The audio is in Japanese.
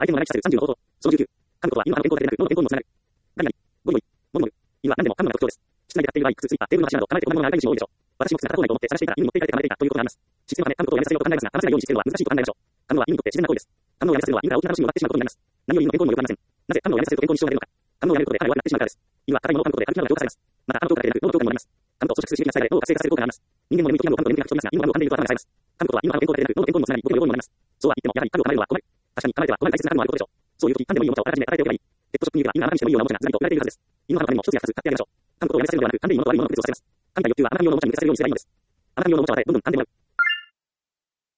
相手の長い30の方法。その19。噛むことは犬の歯の健康だけでなく、脳の健康にもつながる。ガリガリ。ゴリゴリ。モルモル。犬は何でも噛むのが特徴です。室内で立っている場合、靴ついたテーブルの端など、離れてこないものが長い虫も多いでしょう。私も靴が片方ないと思って探していたら、犬に持っていかれて噛まれていたということがあります。システムは噛むことをやめさせようと考えますが、噛ませないようにしているのは難しいと考えましょう。噛むのは犬にとって自然な行為です。噛むのをやめさせるのは犬が大きな楽しみを奪ってしまうことになります。何より犬の健康にもよくありません。なぜ噛むのをやめさせると健康に支障が出るのか。噛むのをやめることでかなり悪くなってしまうからです。犬は硬いものを噛むことで過激なのが強化されます。また、歯の強化だけでなく、脳の強化にもなります。噛むと咀嚼する刺激が伝えられ、脳を活性化させる効果があります。人間も眠いときなど噛むと眠気が吹き飛びますが、犬も噛むを噛んでいると頭が冴えます。噛むことは犬の歯の健康だけでなく、脳の健康にもつながり、僕の予防にもなります。そうは言っても、やはり噛むを噛まれるのは困る。確かに噛まれては困る大切な噛むのはあることでしょう。そういう時、噛んでもいいおもちゃをあらかじめ与えておけばいい。ペットショップに行けば犬があなたにしてもいいようなおもちゃがずらりと売られているはずです。犬の歯の他にも一つや二つ買ってあげましょう。噛むことをやめさせるのではなく、噛んでいいものと悪いものの区別をさせます。噛んだ欲求はあなたのようなおもちゃに見つかるようにすればいいのです。あなたのようなおもちゃを与え、どんどん噛んでもらう。